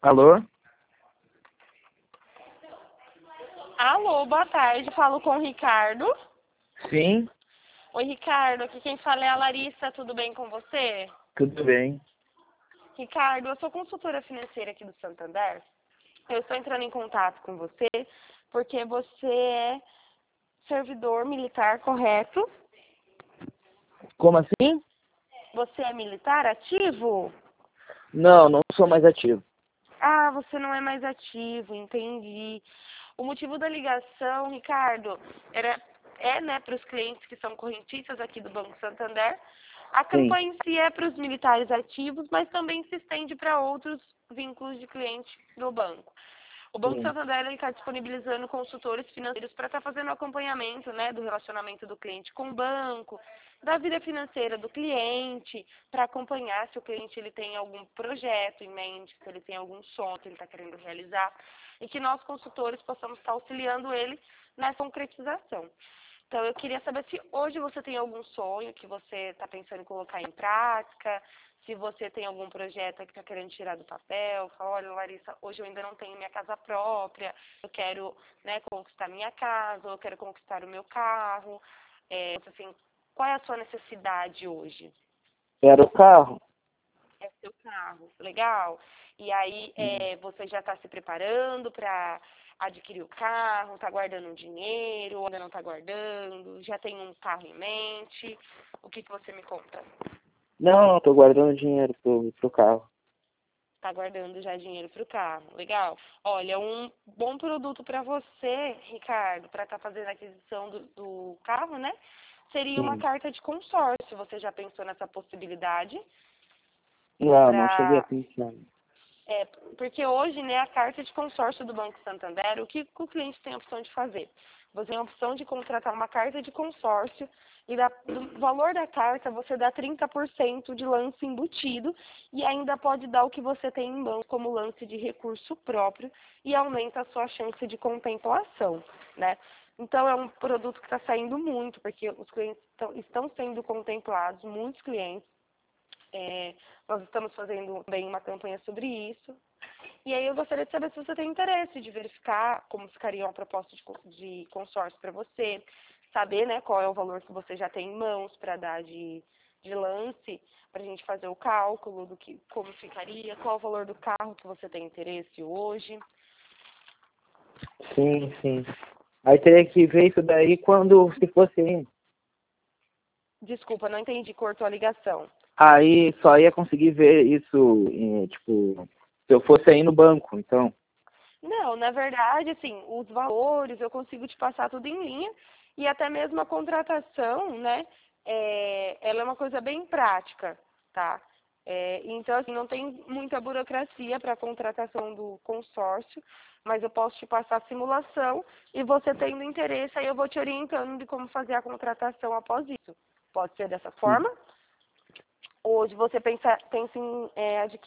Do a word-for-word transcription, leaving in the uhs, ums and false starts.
Alô? Alô, boa tarde. Falo com o Ricardo. Sim, Oi, Ricardo. Aqui quem fala é a Larissa. Tudo bem com você? tudo bem. Ricardo, eu sou consultora financeira aqui do Santander. Eu estou entrando em contato com você porque você é servidor militar, correto? Como assim? Você é militar ativo? Não, não sou mais ativo. Ah, você não é mais ativo, entendi. O motivo da ligação, Ricardo, era, é né, para os clientes que são correntistas aqui do Banco Santander. A Sim, campanha em si é para os militares ativos, mas também se estende para outros vínculos de cliente do banco. O Banco sim, Santander está disponibilizando consultores financeiros para estar fazendo o acompanhamento, né, do relacionamento do cliente com o banco, da vida financeira do cliente, para acompanhar se o cliente ele tem algum projeto em mente, se ele tem algum sonho que ele está querendo realizar, e que nós consultores possamos estar auxiliando ele nessa concretização. Então, eu queria saber se hoje você tem algum sonho que você está pensando em colocar em prática, se você tem algum projeto que está querendo tirar do papel, fala, olha, Larissa, hoje eu ainda não tenho minha casa própria, eu quero, né, conquistar minha casa, ou eu quero conquistar o meu carro. É, assim, qual é a sua necessidade hoje? era o carro. É seu carro, legal. E aí Hum. é, você já está se preparando para adquirir o carro, está guardando um dinheiro, ou ainda não está guardando, já tem um carro em mente. O que, que você me conta? Não, não, tô guardando dinheiro pro, pro carro. Está guardando já dinheiro para o carro, legal. Olha, um bom produto para você, Ricardo, para estar fazendo a aquisição do, do carro, né? Seria uma Sim. carta de consórcio. Você já pensou nessa possibilidade? Não, não cheguei a Para pensar. É, porque hoje, né, a carta de consórcio do Banco Santander, o que o cliente tem a opção de fazer? Você tem a opção de contratar uma carta de consórcio e da, do valor da carta você dá trinta por cento de lance embutido e ainda pode dar o que você tem em mão como lance de recurso próprio e aumenta a sua chance de contemplação, né? Então é um produto que está saindo muito, porque os clientes tão, estão sendo contemplados, muitos clientes. É, nós estamos fazendo bem uma campanha sobre isso. E aí eu gostaria de saber se você tem interesse de verificar como ficaria uma proposta de, con- de consórcio para você, saber, né, qual é o valor que você já tem em mãos para dar de, de lance, para a gente fazer o cálculo do que como ficaria, qual é o valor do carro que você tem interesse hoje. Sim, sim. Aí teria que ver isso daí quando se fosse indo. Desculpa, não entendi, cortou a ligação. Aí só ia conseguir ver isso, em, tipo, se eu fosse aí no banco, então. Não, na verdade, assim, os valores eu consigo te passar tudo em linha e até mesmo a contratação, né? É, ela é uma coisa bem prática, tá? É, então, assim, não tem muita burocracia para a contratação do consórcio, mas eu posso te passar a simulação e você tendo interesse, aí eu vou te orientando de como fazer a contratação após isso. Pode ser dessa Sim. forma? Hoje você pensa, pensa em é, adquirir